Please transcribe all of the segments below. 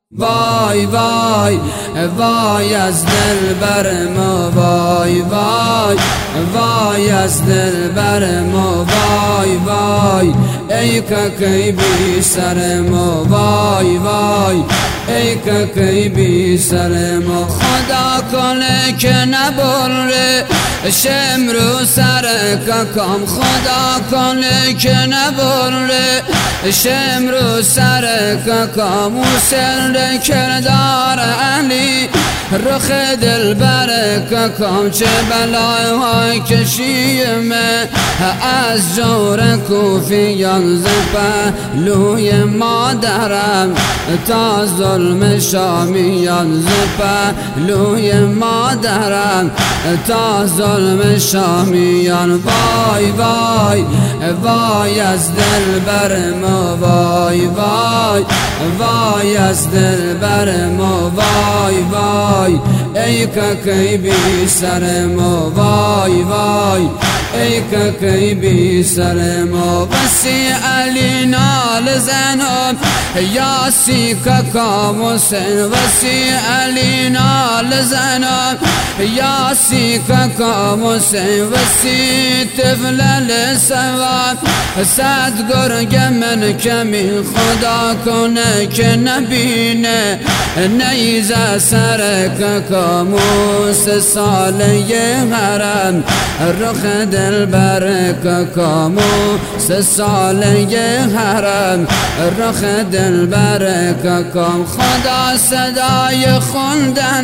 وای وای وای از دلبر ما، وای وای وای از دلبر ما، وای وای ای که بی سر ما، وای وای ای که بی سر ما. خدا کنه که نبره شمرو سر ککام، خدا کنه که نبره شمرو سر ککام. و سر کردار علی رخ دلبر ککام، چه بلای کشیم از جور کوفیان ز پهلوی مادرم تا ظلم شامیان، ز پهلوی مادرم تا ظلم شامیان. وای وای وای از دلبر ما، وای وای وای از دلبر ما، وای وای ای که بی سر ما، وای وای ای که بی سر ما. بسی علی نال زنم یاسی ککام حسین، بسی علی نال زنم یاسی ککام حسین. بسی طفل سوام صد گرگ من کمی، خدا کنه که نبینه نیزه سر ککام. 3 ساله حرم رخ دلبر ککام، 3 ساله حرم رخ دلبر ککام. خدا صدای خوندن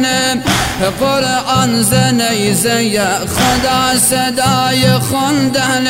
قرآن ز نیزه، خدا صدای خوندن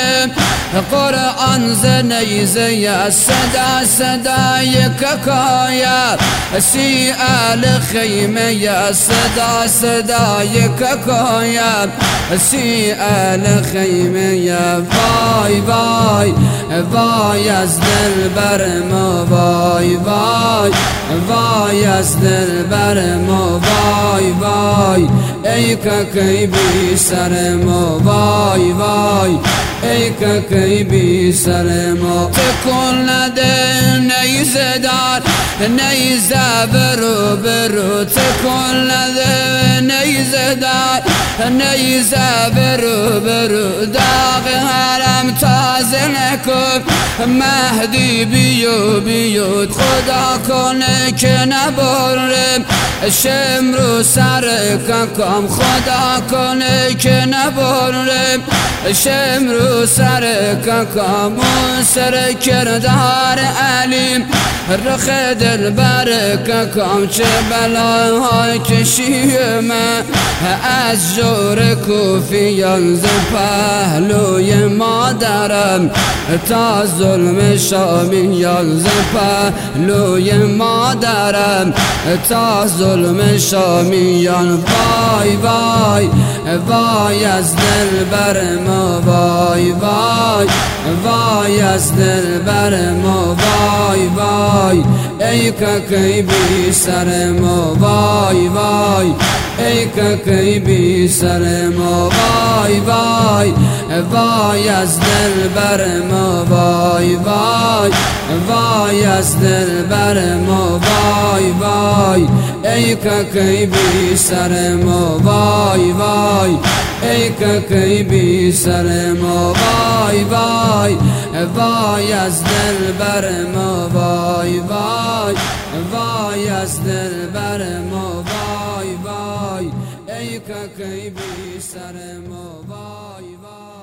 قرآن ز نیزه، صدا صدای ککایا سی آل خیمه، صدا صدای ککایا سی آل خیمه. وای وای وای از دلبر ما، وای وای وای از دلبر ما، وای وای ای که بی سر ما، وای وای ای که بی سر ما. تکون نده نیزه دار نیزه برو برو، تکون نده نیزه دار نیزه برو برو. داغ حرم تازه نکن مهدی بیو بیو، خدا کنه که نبرم شمرو سر ککام، خدا کنه که نبرم شمرو سر ککام. سر کردار علی رخ دلبر ککام، چه بلای کشیم از جور کوفیان ز پهلوی مادرم تا ظلم شامیان، ز پهلوی مادرم تا ظلم شامیان. وای وای وای از دلبر ما، وای وای وای از دلبر ما، وای وای ای که بی سر ما، وای وای ای که بی سر ما. وای وای وای از دلبر ما، وای وای وای از دلبر ما، وای وای ای که بی سر ما، وای وای ای که بی سر ما. وای وای وای از دلبر ما، وای وای وای از دلبر ما، وای وای ای که بی سر ما، وای وای.